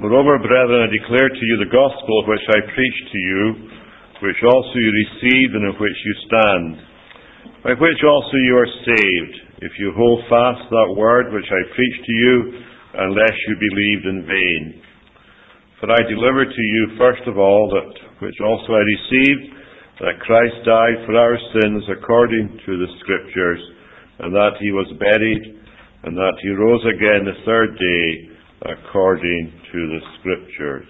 Moreover, brethren, I declare to you the gospel which I preached to you, which also you received and in which you stand, by which also you are saved, if you hold fast that word which I preached to you, unless you believed in vain. For I delivered to you first of all that which also I received, that Christ died for our sins according to the Scriptures, and that he was buried, and that he rose again the third day according to the Scriptures.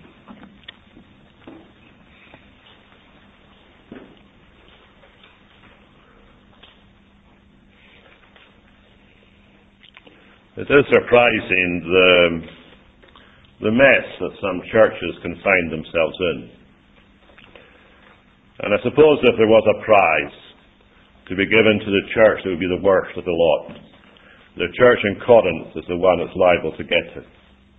It is surprising the mess that some churches can find themselves in. And I suppose if there was a prize to be given to the church, it would be the worst of the lot. The church in Corinth is the one that's liable to get it.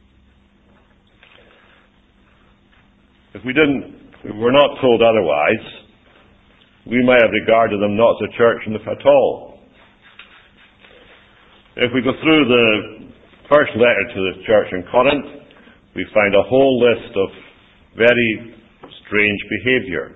If we were not told otherwise, we might have regarded them not as a church at all. If we go through the first letter to the church in Corinth, we find a whole list of very strange behaviour.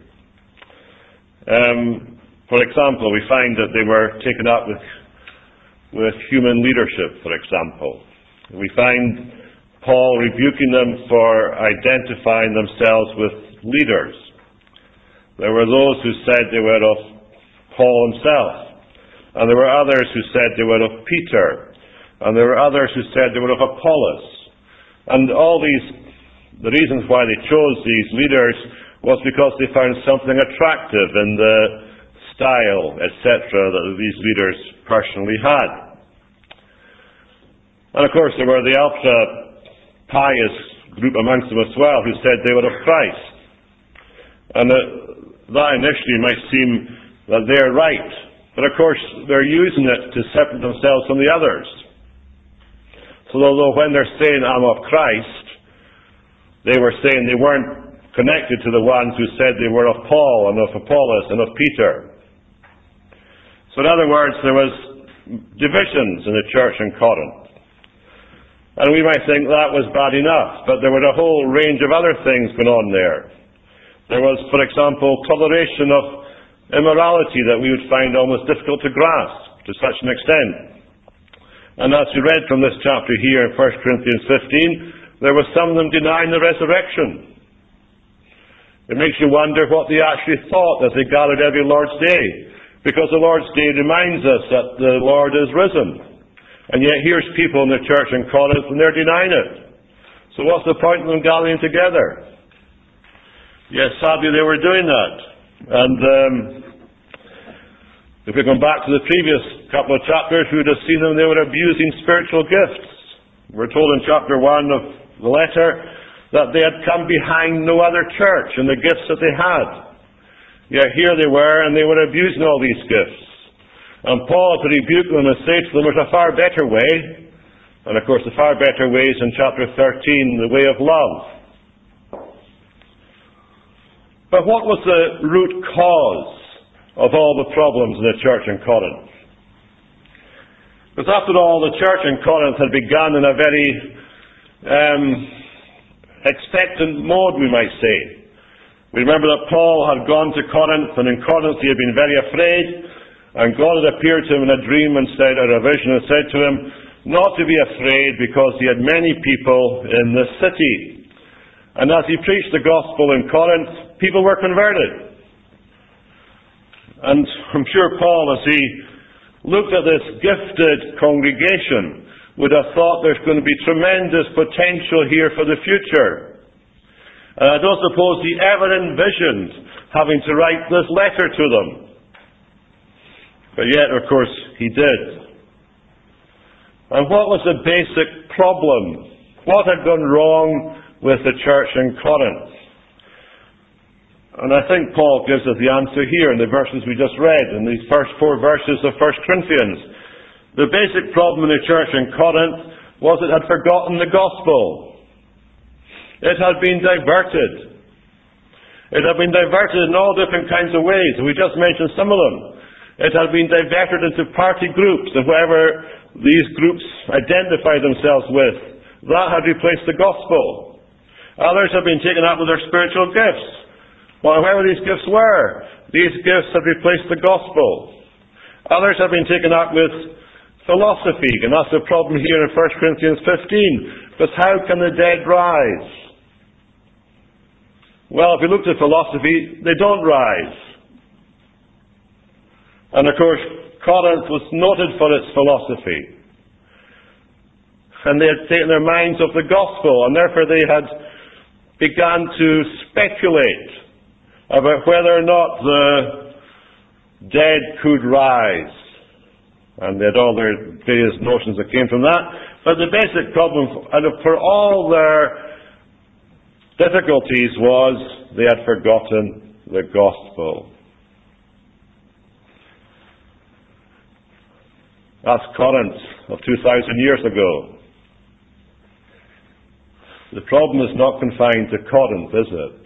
For example, we find that they were taken up with human leadership, for example. We find Paul rebuking them for identifying themselves with leaders. There were those who said they were of Paul himself, and there were others who said they were of Peter, and there were others who said they were of Apollos. And all the reasons why they chose these leaders was because they found something attractive in the style, etc., that these leaders personally had. And of course there were the ultra-pious group amongst them as well who said they were of Christ. And that initially might seem that they're right, but of course they're using it to separate themselves from the others. So although when they're saying I'm of Christ, they were saying they weren't connected to the ones who said they were of Paul and of Apollos and of Peter. So in other words, there was divisions in the church in Corinth. And we might think that was bad enough, but there were a whole range of other things going on there. There was, for example, toleration of immorality that we would find almost difficult to grasp to such an extent. And as we read from this chapter here in 1 Corinthians 15, there were some of them denying the resurrection. It makes you wonder what they actually thought as they gathered every Lord's Day, because the Lord's Day reminds us that the Lord is risen. And yet here's people in the church in Corinth and they're denying it. So what's the point of them gathering together? Yes, sadly they were doing that. And if we come back to the previous couple of chapters, we would have seen them, they were abusing spiritual gifts. We're told in chapter 1 of the letter that they had come behind no other church in the gifts that they had. Yet here they were, and they were abusing all these gifts. And Paul had to rebuke them and say to them, there's a far better way. And of course the far better way is in chapter 13, the way of love. But what was the root cause of all the problems in the church in Corinth? Because after all, the church in Corinth had begun in a very expectant mode, we might say. We remember that Paul had gone to Corinth, and in Corinth he had been very afraid, and God had appeared to him in a dream and said, or a vision, and said to him, not to be afraid, because he had many people in the city. And as he preached the gospel in Corinth, people were converted. And I'm sure Paul, as he looked at this gifted congregation, would have thought there's going to be tremendous potential here for the future. And I don't suppose he ever envisioned having to write this letter to them. But yet, of course, he did. And what was the basic problem? What had gone wrong with the church in Corinth? And I think Paul gives us the answer here in the verses we just read, in these first 4 verses of 1 Corinthians. The basic problem in the church in Corinth was it had forgotten the gospel. It had been diverted. It had been diverted in all different kinds of ways. We just mentioned some of them. It had been diverted into party groups, and whoever these groups identified themselves with, That had replaced the gospel. Others have been taken up with their spiritual gifts. Well, wherever these gifts were, these gifts have replaced the gospel. Others have been taken up with philosophy, and that's the problem here in 1 Corinthians 15. Because how can the dead rise? Well, if we look at philosophy, they don't rise. And of course, Corinth was noted for its philosophy. And they had taken their minds off the gospel, and therefore they had begun to speculate about whether or not the dead could rise. And they had all their various notions that came from that. But the basic problem, for all their difficulties, was they had forgotten the gospel. That's Corinth of 2,000 years ago. The problem is not confined to Corinth, is it?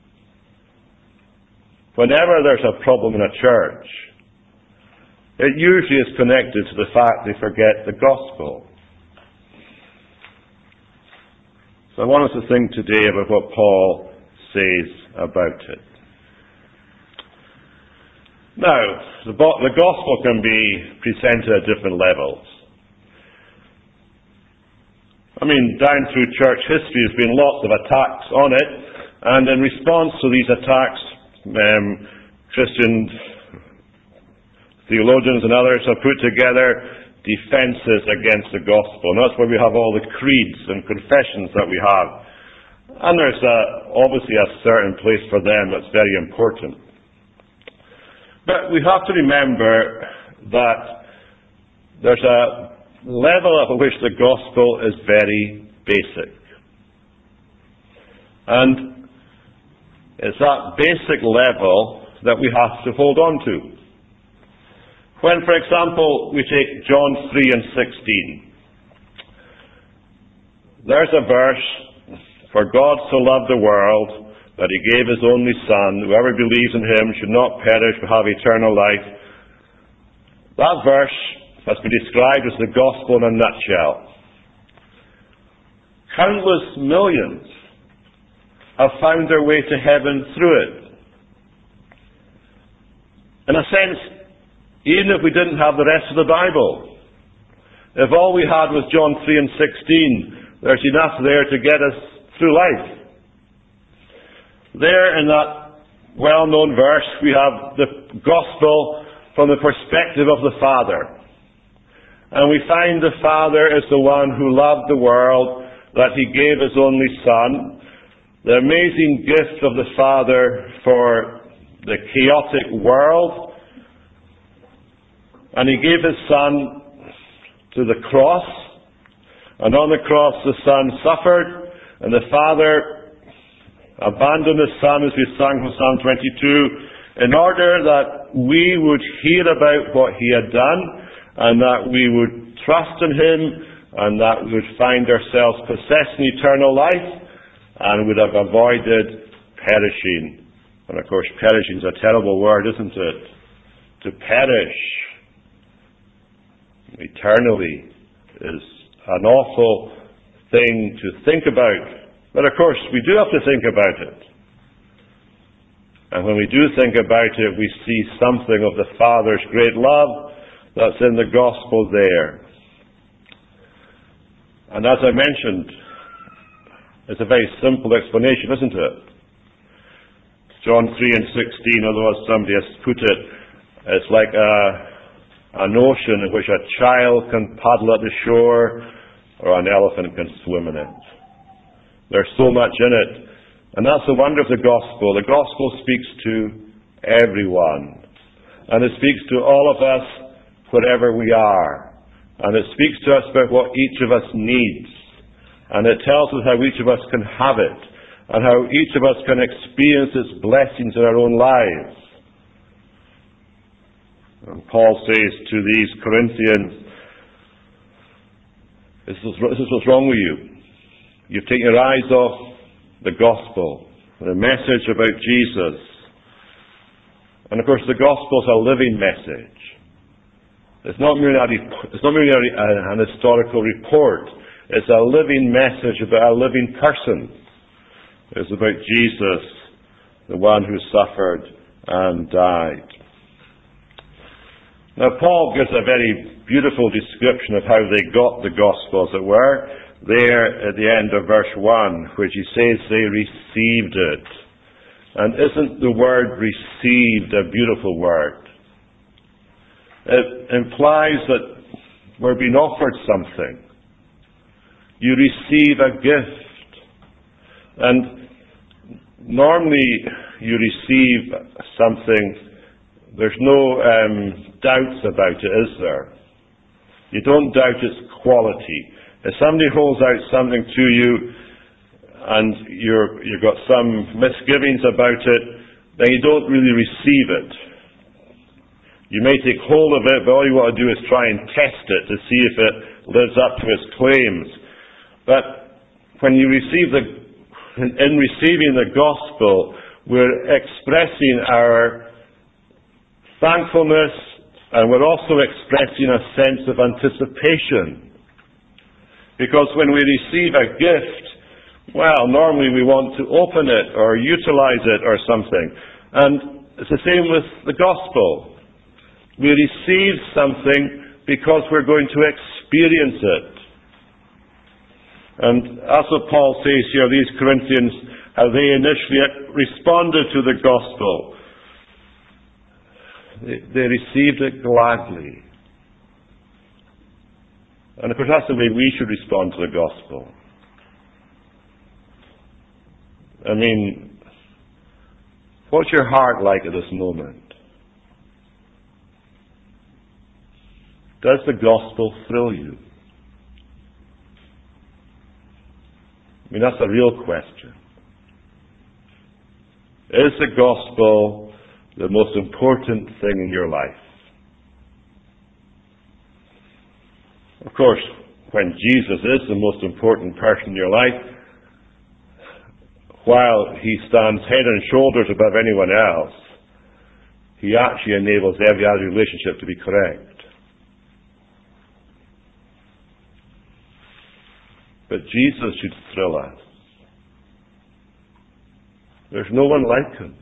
Whenever there's a problem in a church, it usually is connected to the fact they forget the gospel. So I want us to think today about what Paul says about it. Now, the gospel can be presented at different levels. I mean, down through church history there's been lots of attacks on it, and in response to these attacks, Christian theologians and others have put together defences against the gospel. And that's where we have all the creeds and confessions that we have. And there's obviously a certain place for them that's very important. But we have to remember that there's a level at which the gospel is very basic. And it's that basic level that we have to hold on to. When, for example, we take John 3 and 16, there's a verse, "For God so loved the world that he gave his only Son, whoever believes in him should not perish but have eternal life." That verse has been described as the gospel in a nutshell. Countless millions have found their way to heaven through it. In a sense, even if we didn't have the rest of the Bible, if all we had was John 3 and 16, there's enough there to get us through life. There in that well-known verse, we have the gospel from the perspective of the Father. And we find the Father is the one who loved the world, that he gave his only Son. The amazing gift of the Father for the chaotic world. And he gave his Son to the cross. And on the cross the Son suffered. And the Father abandoned his Son, as we sang from Psalm 22, in order that we would hear about what he had done, and that we would trust in him, and that we would find ourselves possessing eternal life, and would have avoided perishing. And of course, perishing is a terrible word, isn't it? To perish eternally is an awful thing to think about. But of course, we do have to think about it. And when we do think about it, we see something of the Father's great love that's in the gospel there. And as I mentioned, it's a very simple explanation, isn't it? John 3 and 16, although as somebody has put it, it's like an ocean in which a child can paddle at the shore, or an elephant can swim in it. There's so much in it. And that's the wonder of the gospel. The gospel speaks to everyone. And it speaks to all of us wherever we are. And it speaks to us about what each of us needs. And it tells us how each of us can have it. And how each of us can experience its blessings in our own lives. And Paul says to these Corinthians, this is what's wrong with you. You've taken your eyes off the gospel, the message about Jesus. And of course the gospel is a living message. It's not merely an historical report. It's a living message about a living person. It's about Jesus, the one who suffered and died. Now, Paul gives a very beautiful description of how they got the gospel, as it were, there at the end of verse 1, which he says they received it. And isn't the word received a beautiful word? It implies that we're being offered something. You receive a gift. And normally you receive something, there's no doubts about it, is there? You don't doubt its quality. If somebody holds out something to you and you've got some misgivings about it, then you don't really receive it. You may take hold of it, but all you want to do is try and test it to see if it lives up to its claims. But when you in receiving the gospel, we're expressing our thankfulness, and we're also expressing a sense of anticipation. Because when we receive a gift, well, normally we want to open it or utilize it or something. And it's the same with the gospel. We receive something because we're going to experience it. And that's what Paul says here, these Corinthians, how they initially responded to the gospel. They received it gladly. And of course that's the way we should respond to the gospel. I mean, what's your heart like at this moment? Does the gospel thrill you? I mean, that's a real question. Is the gospel the most important thing in your life? Of course, when Jesus is the most important person in your life, while he stands head and shoulders above anyone else, he actually enables every other relationship to be correct. But Jesus should thrill us. There's no one like him.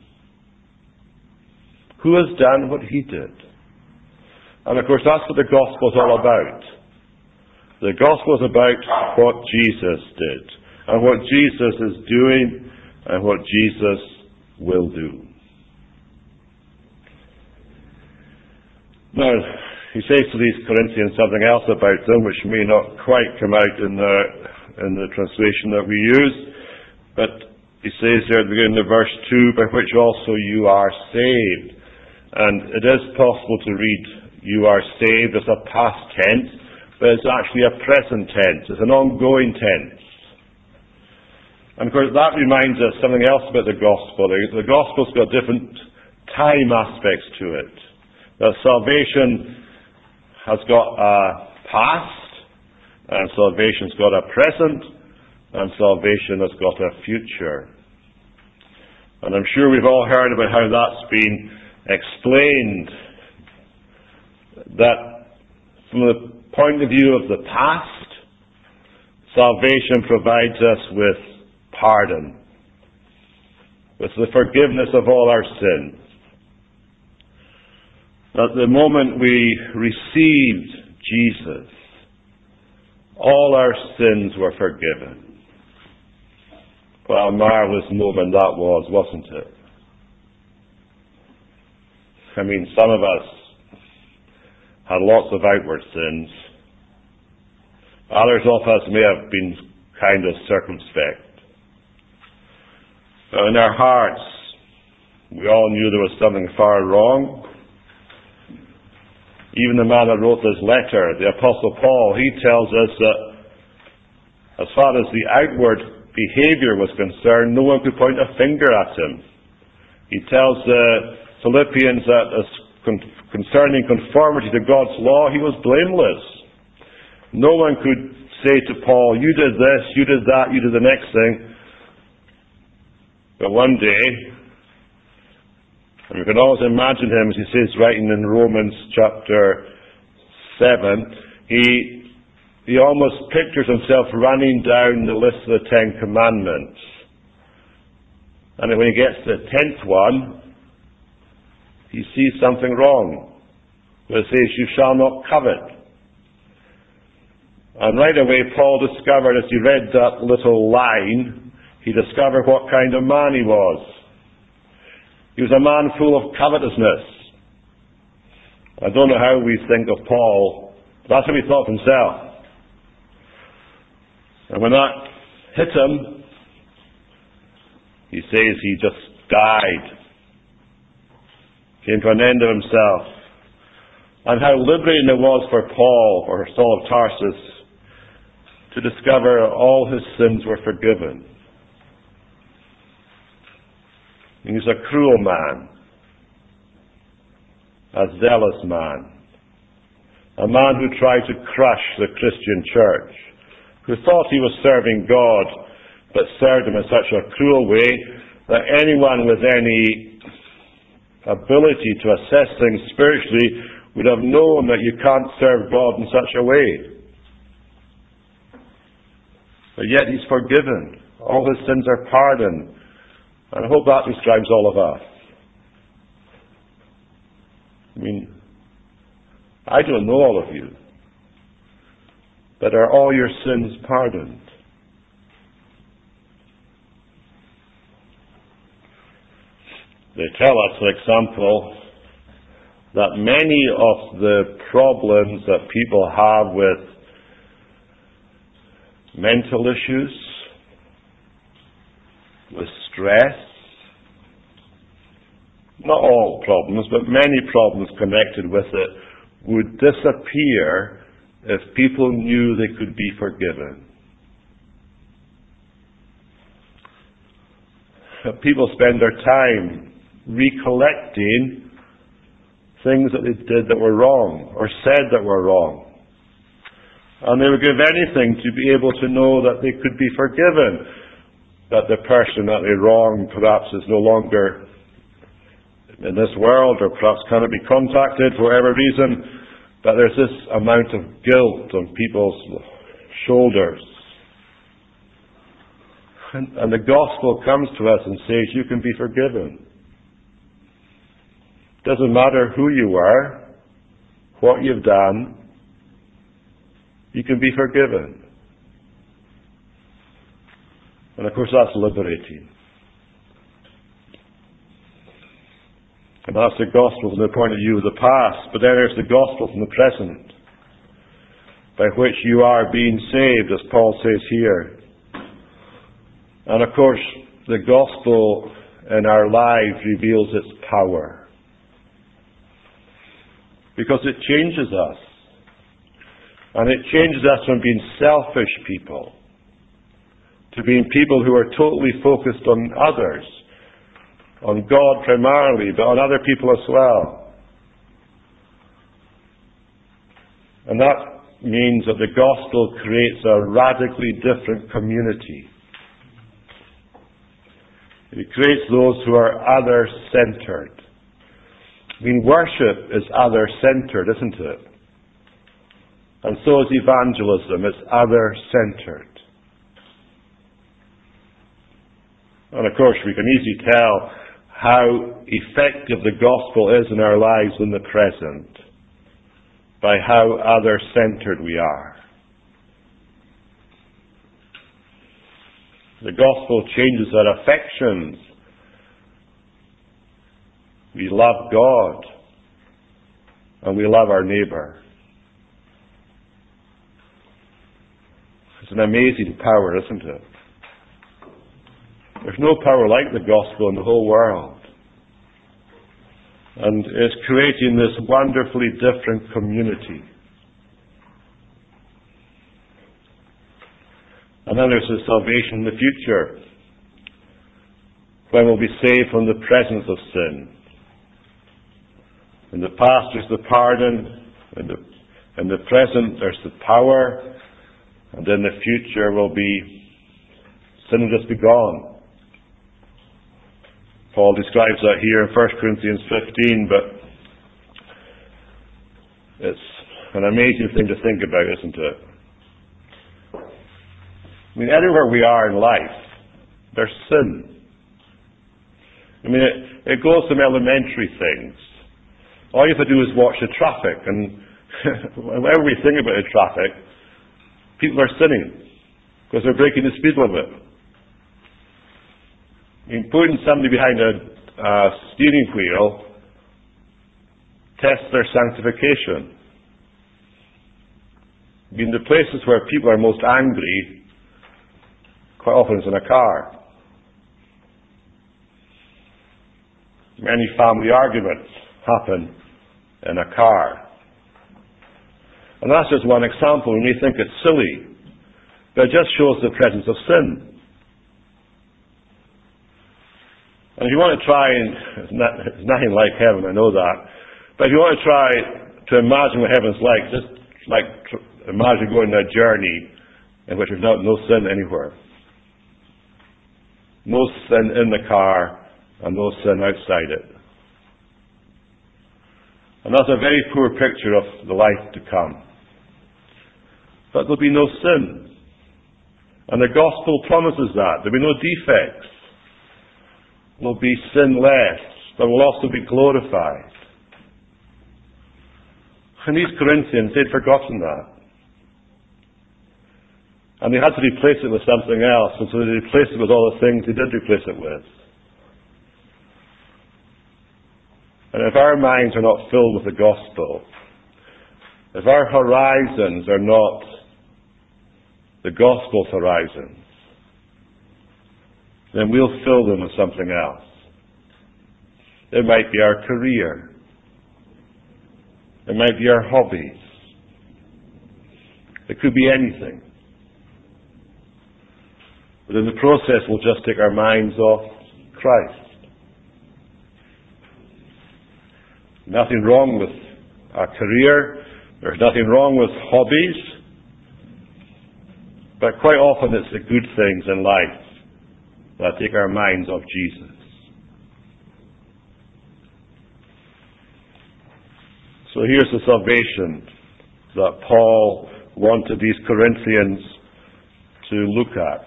Who has done what he did? And of course that's what the gospel is all about. The gospel is about what Jesus did, and what Jesus is doing, and what Jesus will do. Now, he says to these Corinthians something else about them, which may not quite come out in the translation that we use, but he says there at the beginning of verse 2, by which also you are saved. And it is possible to read you are saved as a past tense, but it's actually a present tense. It's an ongoing tense. And of course that reminds us something else about the gospel. The gospel's got different time aspects to it. That salvation has got a past, and salvation's got a present, and salvation has got a future. And I'm sure we've all heard about how that's been explained, that from the point of view of the past, salvation provides us with pardon, with the forgiveness of all our sins. At the moment we received Jesus, all our sins were forgiven. What a marvelous moment that was, wasn't it? I mean, some of us had lots of outward sins. Others of us may have been kind of circumspect. But in our hearts, we all knew there was something far wrong. Even the man that wrote this letter, the Apostle Paul, he tells us that as far as the outward behavior was concerned, no one could point a finger at him. He tells the Philippians that as concerning conformity to God's law, he was blameless. No one could say to Paul, you did this, you did that, you did the next thing. But one day, and we can always imagine him, as he says, writing in Romans chapter 7, he he almost pictures himself running down the list of the 10 Commandments. And when he gets to the 10th one, he sees something wrong. Where it says, you shall not covet. And right away Paul discovered, as he read that little line, he discovered what kind of man he was. He was a man full of covetousness. I don't know how we think of Paul, but that's what he thought of himself. And when that hit him, he says he just died. Came to an end of himself. And how liberating it was for Paul, or Saul of Tarsus, to discover all his sins were forgiven. He was a cruel man, a zealous man, a man who tried to crush the Christian church, who thought he was serving God, but served him in such a cruel way that anyone with any ability to assess things spiritually would have known that you can't serve God in such a way. But yet he's forgiven. All his sins are pardoned. And I hope that describes all of us. I mean, I don't know all of you. But are all your sins pardoned? They tell us, for example, that many of the problems that people have with mental issues, with stress, not all problems, but many problems connected with it, would disappear if people knew they could be forgiven. People spend their time recollecting things that they did that were wrong, or said that were wrong. And they would give anything to be able to know that they could be forgiven, that the person that they wronged perhaps is no longer in this world, or perhaps cannot be contacted for whatever reason, but there's this amount of guilt on people's shoulders. And the gospel comes to us and says, you can be forgiven. Doesn't matter who you are, what you've done, you can be forgiven. And of course that's liberating. And that's the gospel from the point of view of the past. But then there's the gospel from the present, by which you are being saved, as Paul says here. And of course, the gospel in our lives reveals its power, because it changes us. And it changes us from being selfish people to being people who are totally focused on others, on God primarily, but on other people as well. And that means that the gospel creates a radically different community. It creates those who are other-centered. I mean, worship is other-centered, isn't it? And so is evangelism. It's other-centered. And of course, we can easily tell how effective the gospel is in our lives in the present by how other-centered we are. The gospel changes our affections. We love God and we love our neighbour. It's an amazing power, isn't it? There's no power like the gospel in the whole world. And it's creating this wonderfully different community. And then there's the salvation in the future, when we'll be saved from the presence of sin. In the past there's the pardon, in the present there's the power, and in the future will be sin will just be gone. Paul describes that here in 1 Corinthians 15, but it's an amazing thing to think about, isn't it? I mean, everywhere we are in life, there's sin. I mean, it goes from elementary things. All you have to do is watch the traffic, and whenever we think about the traffic, people are sinning because they're breaking the speed limit. I mean, putting somebody behind a steering wheel tests their sanctification. I mean, the places where people are most angry, quite often is in a car. Many family arguments happen in a car. And that's just one example. We may think it's silly, but it just shows the presence of sin. And if you want to try, and it's nothing like heaven, I know that, but if you want to try to imagine what heaven's like, just imagine going on a journey in which there's no sin anywhere. No sin in the car, and no sin outside it. And that's a very poor picture of the life to come. But there'll be no sin. And the gospel promises that. There'll be no defects. There'll be sinless, but will also be glorified. And these Corinthians, they'd forgotten that. And they had to replace it with something else, and so they replaced it with all the things they did replace it with. And if our minds are not filled with the gospel, if our horizons are not the gospel's horizons, then we'll fill them with something else. It might be our career. It might be our hobbies. It could be anything. But in the process, we'll just take our minds off Christ. Nothing wrong with our career. There's nothing wrong with hobbies. But quite often it's the good things in life that take our minds off Jesus. So here's the salvation that Paul wanted these Corinthians to look at.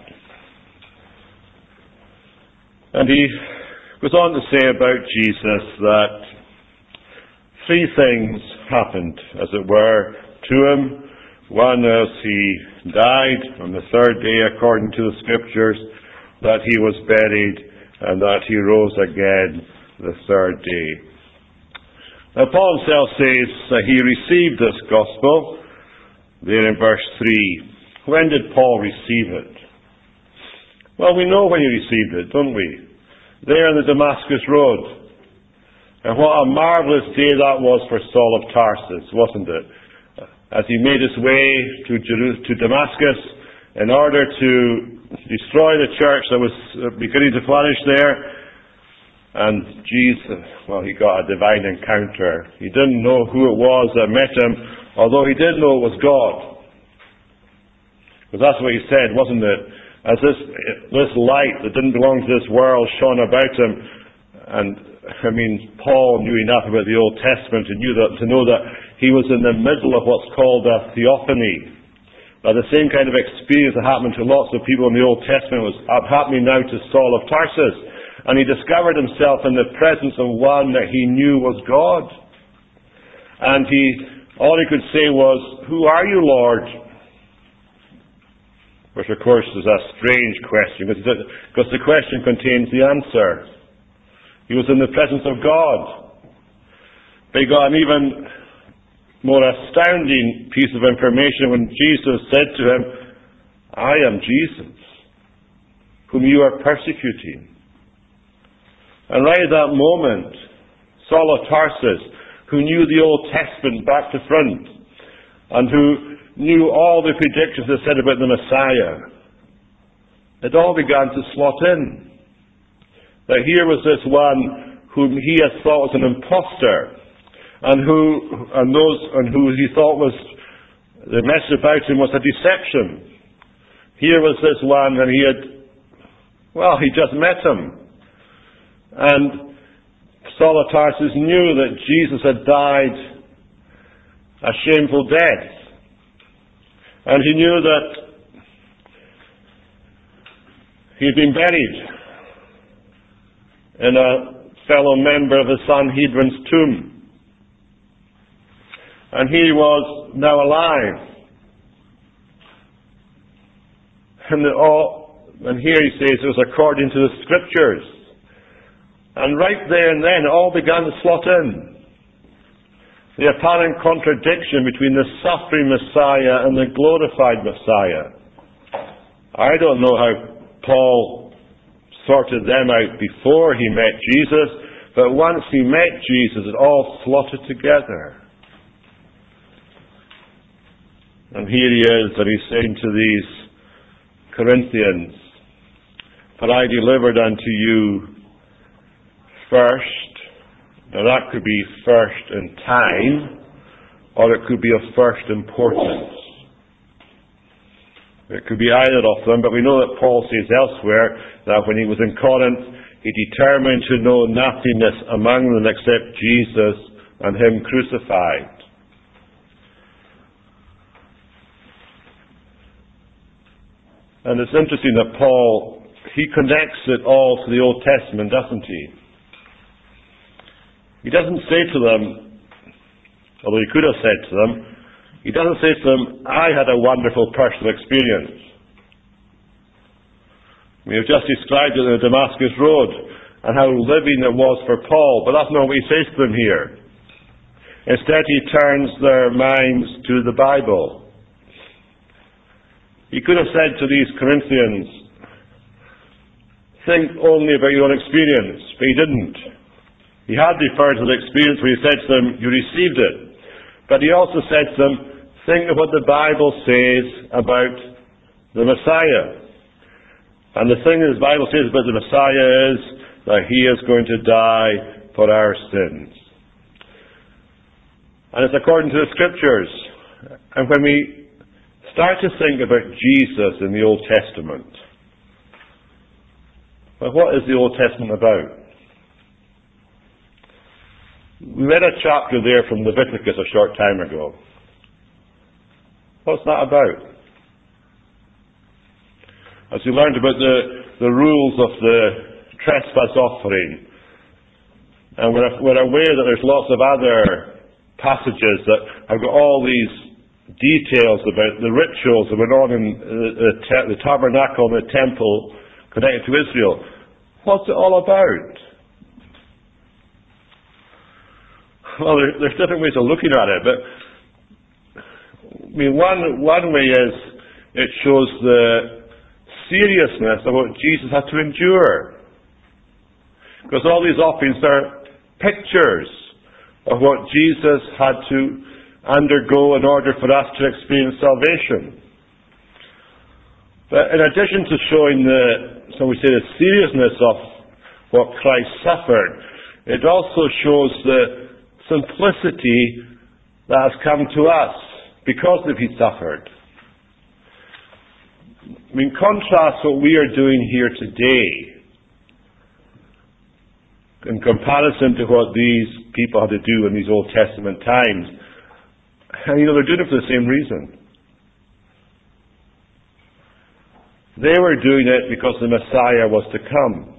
And he goes on to say about Jesus that three things happened, as it were, to him. One, as he died on the third day, according to the Scriptures, that he was buried, and that he rose again the third day. Now, Paul himself says that he received this gospel, there in verse 3. When did Paul receive it? Well, we know when he received it, don't we? There on the Damascus Road. And what a marvelous day that was for Saul of Tarsus, wasn't it? As he made his way to Damascus in order to destroy the church that was beginning to flourish there. And Jesus, well, he got a divine encounter. He didn't know who it was that met him, although he did know it was God. Because that's what he said, wasn't it? As this light that didn't belong to this world shone about him. And I mean, Paul knew enough about the Old Testament to know that he was in the middle of what's called a theophany. The same kind of experience that happened to lots of people in the Old Testament was happening now to Saul of Tarsus. And he discovered himself in the presence of one that he knew was God. And all he could say was, "Who are you, Lord?" Which, of course, is a strange question, because the question contains the answer. He was in the presence of God. But he got an even more astounding piece of information when Jesus said to him, "I am Jesus, whom you are persecuting." And right at that moment, Saul of Tarsus, who knew the Old Testament back to front, and who knew all the predictions that said about the Messiah, it all began to slot in. That here was this one whom he had thought was an impostor, and who he thought was the message about him was a deception. Here was this one, and he just met him. And Saul of Tarsus knew that Jesus had died a shameful death. And he knew that He'd been buried in a fellow member of the Sanhedrin's tomb. And he was now alive. And here he says it was according to the Scriptures. And right there and then it all began to slot in. The apparent contradiction between the suffering Messiah and the glorified Messiah. I don't know how Paul sorted them out before he met Jesus, but once he met Jesus, it all slotted together. And here he is, and he's saying to these Corinthians, "For I delivered unto you first." Now that could be first in time, or it could be of first importance. It could be either of them, but we know that Paul says elsewhere that when he was in Corinth, he determined to know nothingness among them except Jesus and Him crucified. And it's interesting that Paul, he connects it all to the Old Testament, doesn't he? He doesn't say to them, although he could have said to them, he doesn't say to them, "I had a wonderful personal experience." We have just described it on the Damascus Road and how living it was for Paul, but that's not what he says to them here. Instead, he turns their minds to the Bible. He could have said to these Corinthians, "Think only about your own experience," but he didn't. He had referred to the experience where he said to them, "You received it." But he also said to them, "Think of what the Bible says about the Messiah." And the thing that the Bible says about the Messiah is that He is going to die for our sins. And it's according to the Scriptures. And when we start to think about Jesus in the Old Testament, well, what is the Old Testament about? We read a chapter there from Leviticus a short time ago. What's that about? As we learned about the rules of the trespass offering, and we're aware that there's lots of other passages that have got all these details about the rituals that went on in the tabernacle and the temple connected to Israel. What's it all about? Well, there's different ways of looking at it, but I mean, one way is it shows the seriousness of what Jesus had to endure. Because all these offerings are pictures of what Jesus had to undergo in order for us to experience salvation. But in addition to showing the seriousness of what Christ suffered, it also shows the simplicity that has come to us because of He suffered. I mean, contrast what we are doing here today in comparison to what these people had to do in these Old Testament times. And they're doing it for the same reason. They were doing it because the Messiah was to come.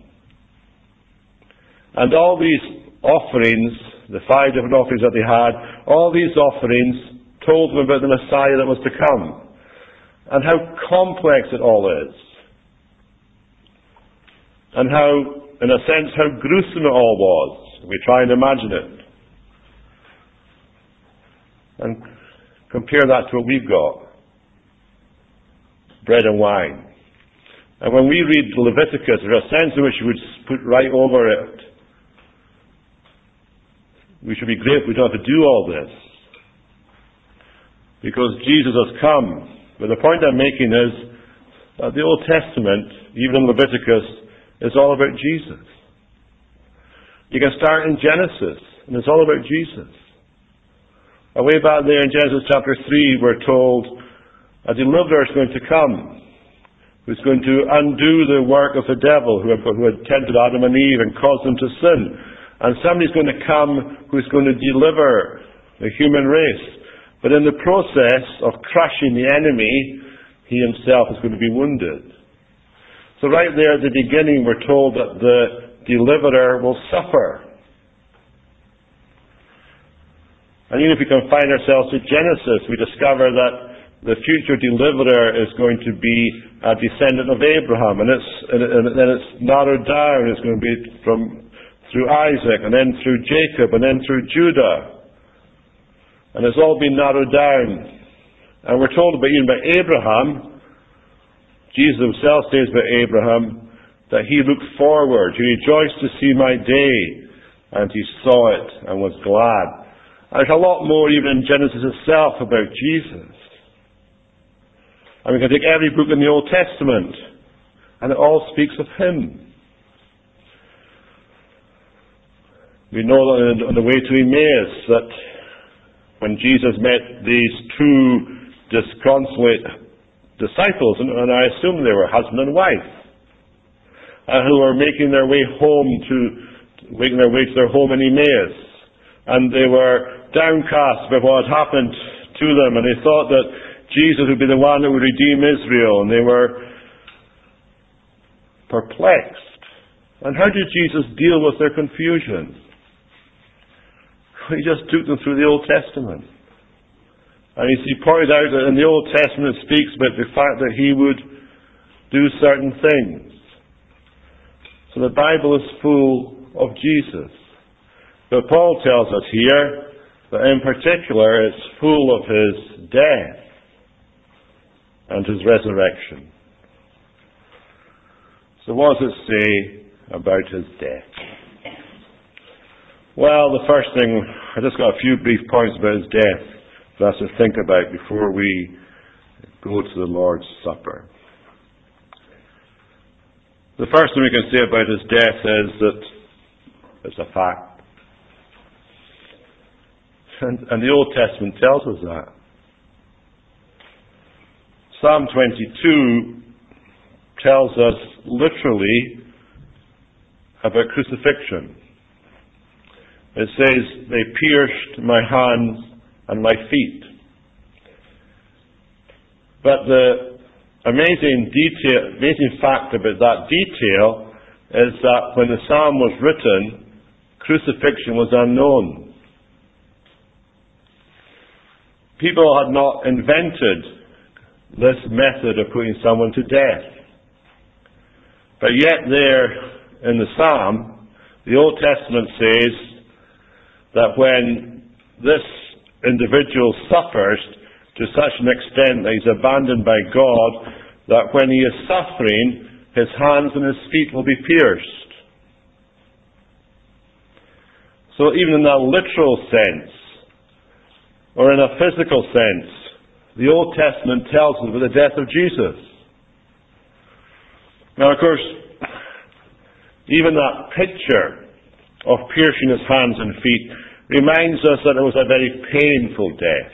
And all these offerings, the 5 different offerings that they had, all these offerings told them about the Messiah that was to come. And how complex it all is. And how, in a sense, how gruesome it all was. We try and imagine it. And compare that to what we've got. Bread and wine. And when we read Leviticus, there's a sense in which we would put right over it. We should be grateful we don't have to do all this. Because Jesus has come. But the point I'm making is that the Old Testament, even in Leviticus, is all about Jesus. You can start in Genesis, and it's all about Jesus. Way back there in Genesis chapter 3, we're told a deliverer is going to come, who's going to undo the work of the devil who had tempted Adam and Eve and caused them to sin. And somebody's going to come who's going to deliver the human race. But in the process of crushing the enemy, he himself is going to be wounded. So right there at the beginning we're told that the deliverer will suffer. And even if we confine ourselves to Genesis, we discover that the future deliverer is going to be a descendant of Abraham, and then it's narrowed down. It's going to be through Isaac, and then through Jacob, and then through Judah. And it's all been narrowed down. And we're told even by Abraham, Jesus himself says about Abraham, that he looked forward, he rejoiced to see my day, and he saw it and was glad. And there's a lot more even in Genesis itself about Jesus. And we can take every book in the Old Testament, and it all speaks of him. We know that on the way to Emmaus that when Jesus met these two disconsolate disciples, and I assume they were husband and wife, who were making their way to their home in Emmaus, and they were downcast by what had happened to them, and they thought that Jesus would be the one that would redeem Israel, and they were perplexed. And how did Jesus deal with their confusion? He just took them through the Old Testament. And he pointed out that in the Old Testament it speaks about the fact that he would do certain things. So the Bible is full of Jesus. But Paul tells us here that in particular it's full of his death and his resurrection. So what does it say about his death? Well, the first thing, I just got a few brief points about his death for us to think about before we go to the Lord's Supper. The first thing we can say about his death is that it's a fact. And the Old Testament tells us that. Psalm 22 tells us literally about crucifixion. It says, they pierced my hands and my feet. But the amazing fact about that detail is that when the psalm was written, crucifixion was unknown. People had not invented this method of putting someone to death. But yet there in the psalm, the Old Testament says that when this individual suffers to such an extent that he's abandoned by God, that when he is suffering, his hands and his feet will be pierced. So even in a literal sense, or in a physical sense, the Old Testament tells us about the death of Jesus. Now, of course, even that picture of piercing his hands and feet reminds us that it was a very painful death.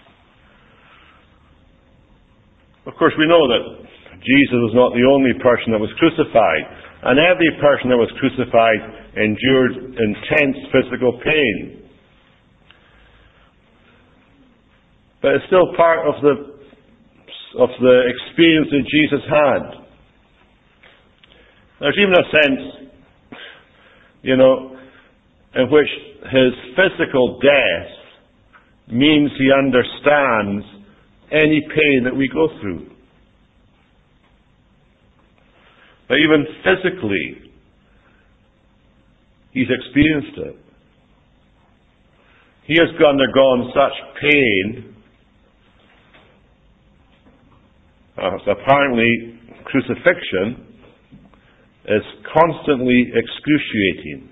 Of course, we know that Jesus was not the only person that was crucified, and every person that was crucified endured intense physical pain. But it's still part of the experience that Jesus had. There's even a sense, in which his physical death means he understands any pain that we go through. But even physically, he's experienced it. He has undergone such pain. Apparently, crucifixion is constantly excruciating.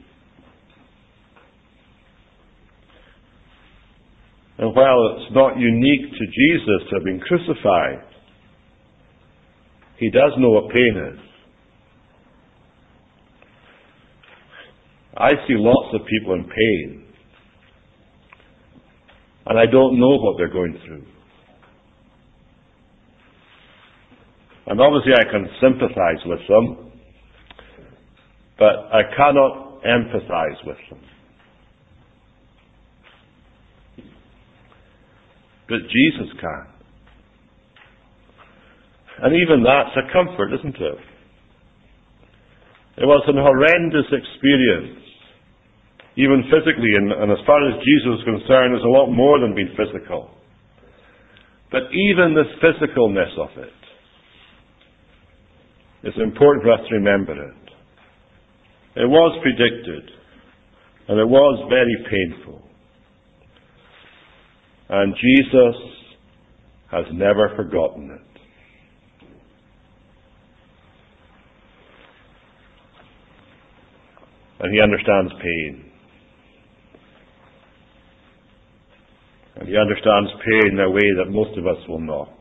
And while it's not unique to Jesus to have been crucified, he does know what pain is. I see lots of people in pain, and I don't know what they're going through. And obviously I can sympathize with them, but I cannot empathize with them. But Jesus can. And even that's a comfort, isn't it? It was an horrendous experience, even physically, and as far as Jesus was concerned, it was a lot more than being physical. But even the physicalness of it, it's important for us to remember it. It was predicted, and it was very painful. And Jesus has never forgotten it. And he understands pain. And he understands pain in a way that most of us will not.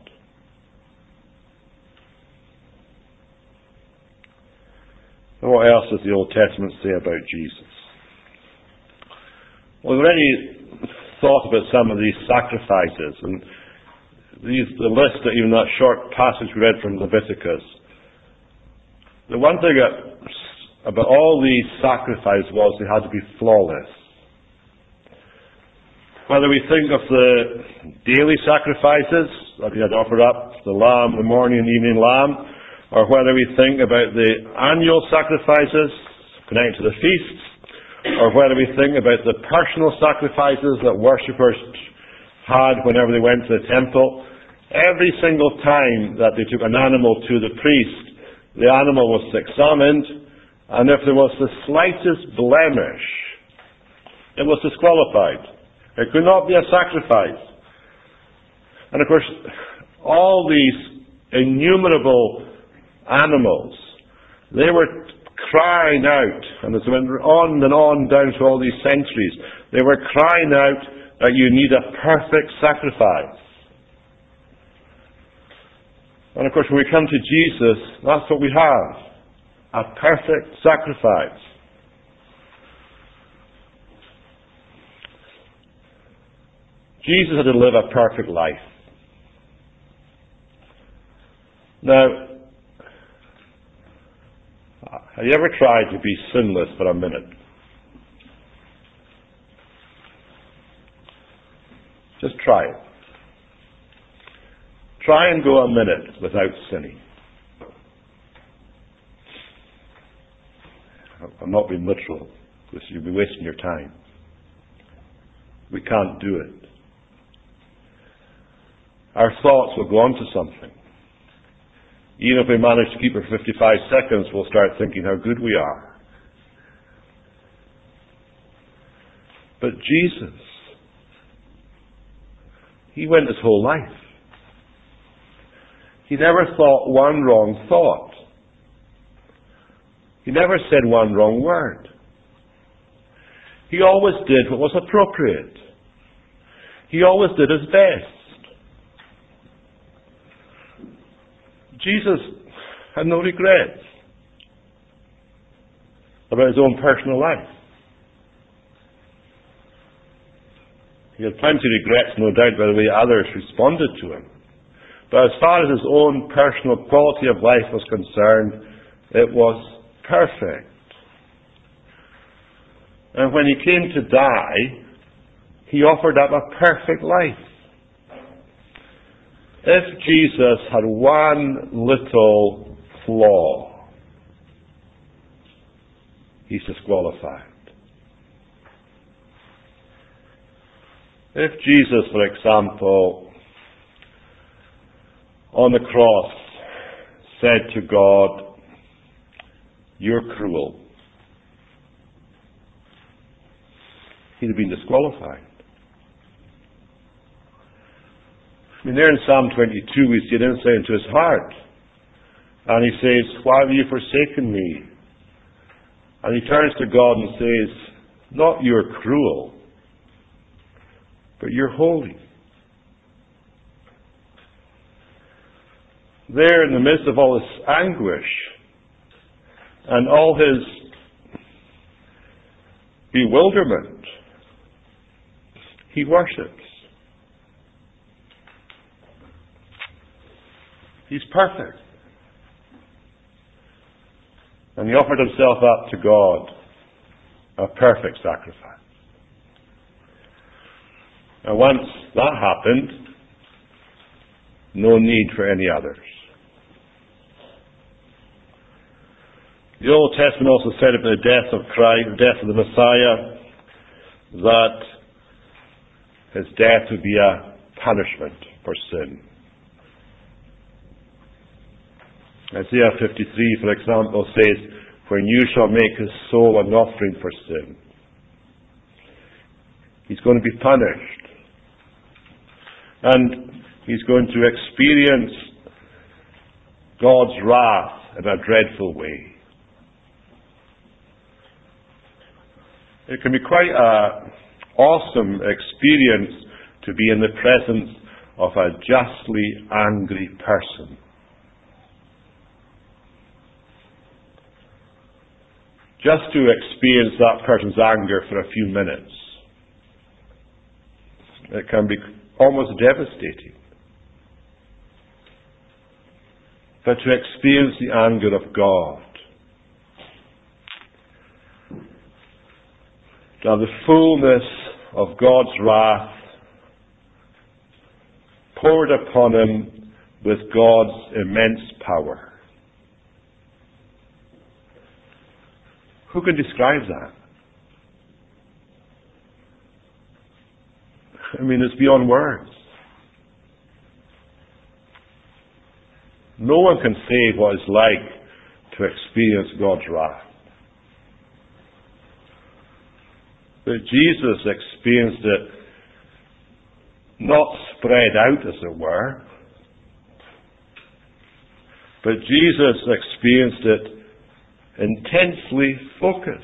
And what else does the Old Testament say about Jesus? Well, we've already thought about some of these sacrifices, and the list, even that short passage we read from Leviticus. The one thing about all these sacrifices was they had to be flawless. Whether we think of the daily sacrifices that we had to offer up, the lamb, the morning and evening lamb, or whether we think about the annual sacrifices connected to the feasts, or whether we think about the personal sacrifices that worshippers had whenever they went to the temple, every single time that they took an animal to the priest, the animal was examined, and if there was the slightest blemish, it was disqualified. It could not be a sacrifice. And of course, all these innumerable animals, they were crying out, and as it went on and on down through all these centuries, they were crying out that you need a perfect sacrifice. And of course, when we come to Jesus, that's what we have, a perfect sacrifice. Jesus had to live a perfect life. Now, have you ever tried to be sinless for a minute? Just try it. Try and go a minute without sinning. I'm not being literal, because you'll be wasting your time. We can't do it. Our thoughts will go on to something. Even if we manage to keep it for 55 seconds, we'll start thinking how good we are. But Jesus, he went his whole life. He never thought one wrong thought. He never said one wrong word. He always did what was appropriate. He always did his best. Jesus had no regrets about his own personal life. He had plenty of regrets, no doubt, by the way others responded to him. But as far as his own personal quality of life was concerned, it was perfect. And when he came to die, he offered up a perfect life. If Jesus had one little flaw, he's disqualified. If Jesus, for example, on the cross said to God, "You're cruel," he'd have been disqualified. I mean, there in Psalm 22 we see an insight into his heart. And he says, "Why have you forsaken me?" And he turns to God and says, "Not you're cruel, but you're holy." There in the midst of all this anguish and all his bewilderment, he worships. He's perfect. And he offered himself up to God, a perfect sacrifice. And once that happened, no need for any others. The Old Testament also said about the death of Christ, the death of the Messiah, that his death would be a punishment for sin. Isaiah 53, for example, says, "When you shall make his soul an offering for sin." He's going to be punished. And he's going to experience God's wrath in a dreadful way. It can be quite an awesome experience to be in the presence of a justly angry person. Just to experience that person's anger for a few minutes. It can be almost devastating. But to experience the anger of God, to have the fullness of God's wrath poured upon him with God's immense power. Who can describe that? I mean, it's beyond words. No one can say what it's like to experience God's wrath. But Jesus experienced it not spread out, as it were, but Jesus experienced it intensely focused.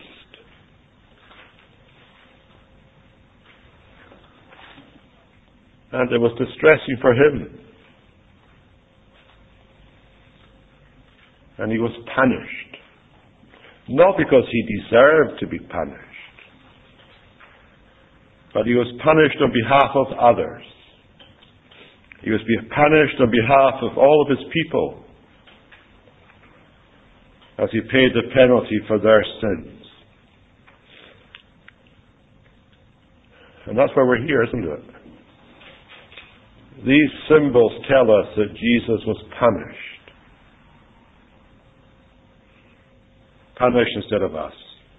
And it was distressing for him. And he was punished. Not because he deserved to be punished, but he was punished on behalf of others. He was punished on behalf of all of his people as he paid the penalty for their sins. And that's why we're here, isn't it? These symbols tell us that Jesus was punished. Punished instead of us.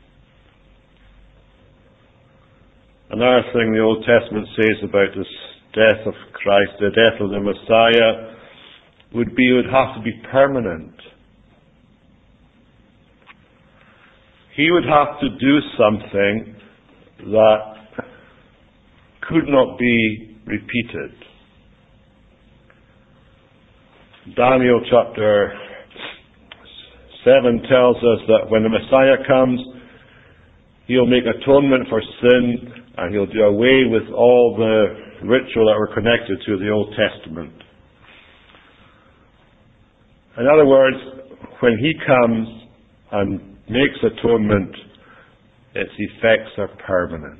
Another thing the Old Testament says about this death of Christ, the death of the Messiah, would have to be permanent. He would have to do something that could not be repeated. Daniel chapter 7 tells us that when the Messiah comes, he'll make atonement for sin, and he'll do away with all the ritual that were connected to the Old Testament. In other words, when he comes and makes atonement, its effects are permanent.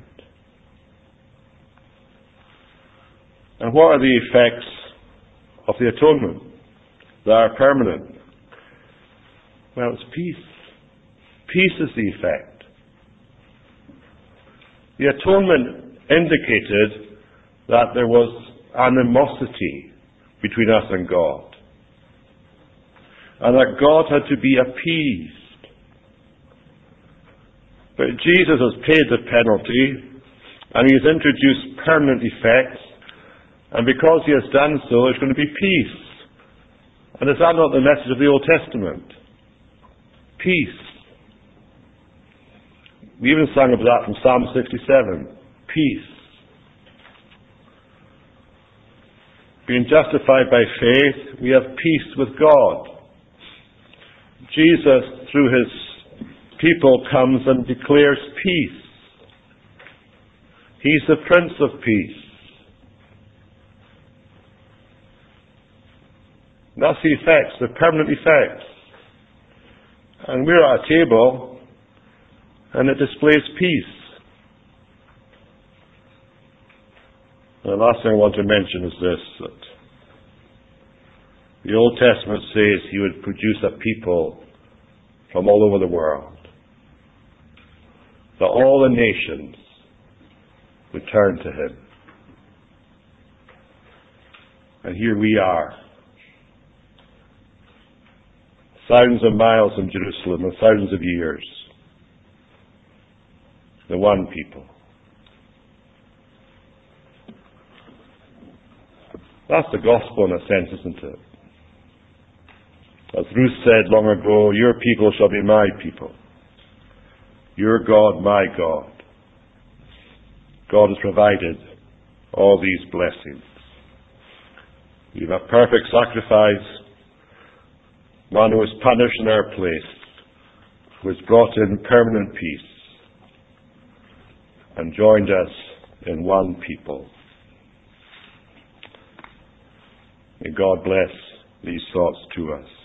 And what are the effects of the atonement that are permanent? Well, it's peace. Peace is the effect. The atonement indicated that there was animosity between us and God, and that God had to be appeased. But Jesus has paid the penalty, and he has introduced permanent effects, and because he has done so, there's going to be peace. And is that not the message of the Old Testament? Peace. We even sang of that from Psalm 67. Peace. Being justified by faith, we have peace with God. Jesus, through his people, comes and declares peace. He's the Prince of Peace. That's the effects, the permanent effects. And we're at a table, and it displays peace. And the last thing I want to mention is this, that the Old Testament says he would produce a people from all over the world, that all the nations would turn to him. And here we are, thousands of miles from Jerusalem and thousands of years. The one people. That's the gospel in a sense, isn't it? As Ruth said long ago, your people shall be my people. Your God, my God. God has provided all these blessings. We have a perfect sacrifice, one who was punished in our place, who has brought in permanent peace and joined us in one people. May God bless these thoughts to us.